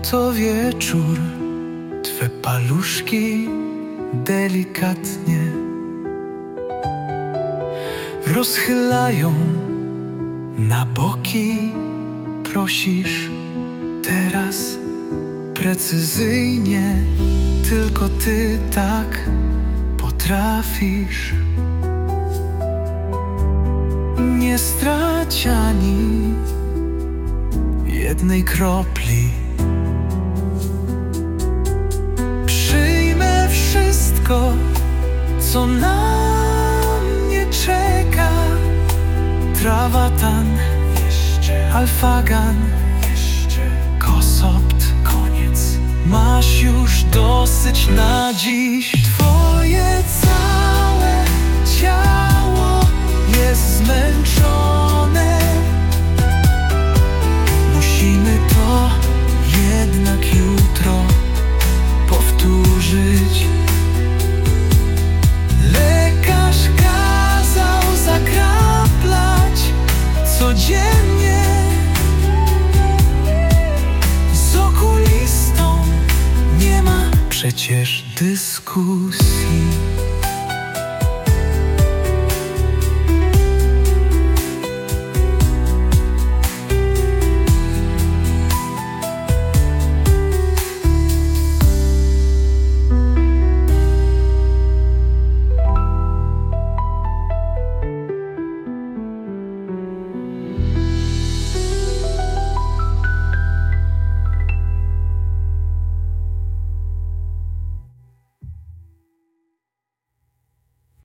to wieczór, twe paluszki delikatnie rozchylają na boki. Prosisz teraz precyzyjnie, tylko ty tak potrafisz. Nie strać ani jednej kropli. Przyjmę wszystko, co na mnie czeka. Trawatan, alfagan, kosopt, koniec. Masz już dosyć na dziś. Twoje całe ciało jest zmęczone. Musimy to jednak jutro powtórzyć. Lekarz kazał zakraplać codziennie. Z okulistą nie ma przecież dyskusji.